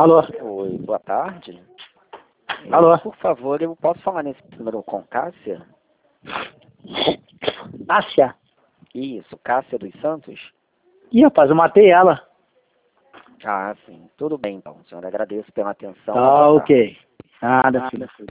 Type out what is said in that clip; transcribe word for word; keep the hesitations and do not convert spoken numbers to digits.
Alô? Oi, boa tarde. Alô? Eu, por favor, eu posso falar nesse número com Cássia? Cássia? Isso, Cássia dos Santos? Ih, rapaz, eu matei ela. Ah, sim. Tudo bem, então. Senhor, agradeço pela atenção. Tá, Boa tarde. ok. Nada, filho.